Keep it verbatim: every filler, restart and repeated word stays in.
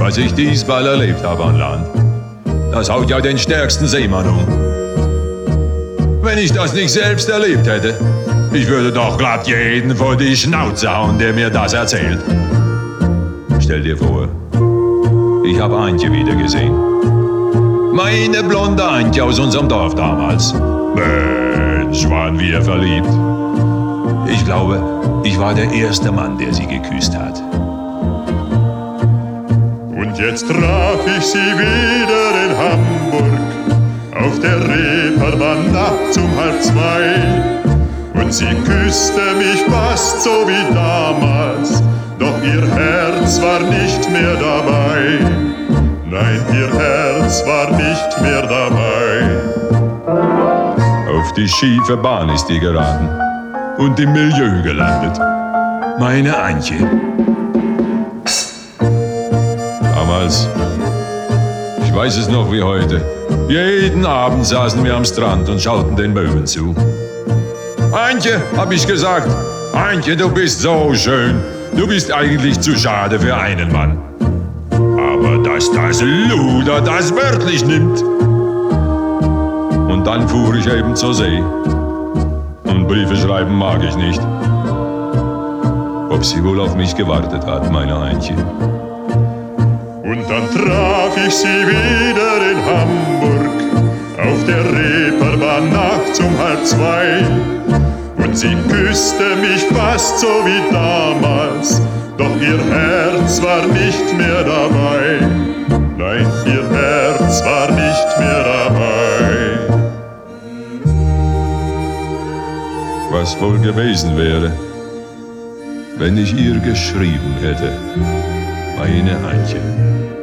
was ich diesmal erlebt habe an Land. Das haut ja den stärksten Seemann um. Wenn ich das nicht selbst erlebt hätte, ich würde doch glatt jeden vor die Schnauze hauen, der mir das erzählt. Stell dir vor, ich habe Antje wieder gesehen. Meine blonde Antje aus unserem Dorf damals. Mensch, waren wir verliebt. Ich glaube, ich war der erste Mann, der sie geküsst hat. Und jetzt traf ich sie wieder in Hamburg, auf der Reeperbahn nachts um halb zwei. Und sie küsste mich fast so wie damals, doch ihr Herz war nicht mehr dabei. Nein, ihr Herz war nicht mehr dabei. Auf die schiefe Bahn ist die geraten und im Milieu gelandet. Meine Antje. Damals, ich weiß es noch wie heute, jeden Abend saßen wir am Strand und schauten den Möwen zu. Antje, hab ich gesagt, Antje, du bist so schön, du bist eigentlich zu schade für einen Mann. Aber dass das Luder das wörtlich nimmt. Und dann fuhr ich eben zur See. Und Briefe schreiben mag ich nicht. Ob sie wohl auf mich gewartet hat, meine Antje. Und dann traf ich sie wieder in Hamburg, auf der Reeperbahn nachts um halb zwei. Und sie küsste mich fast so wie damals, doch ihr Herz war nicht mehr dabei. Nein, ihr Herz war nicht mehr dabei. Was wohl gewesen wäre, wenn ich ihr geschrieben hätte, meine Antje.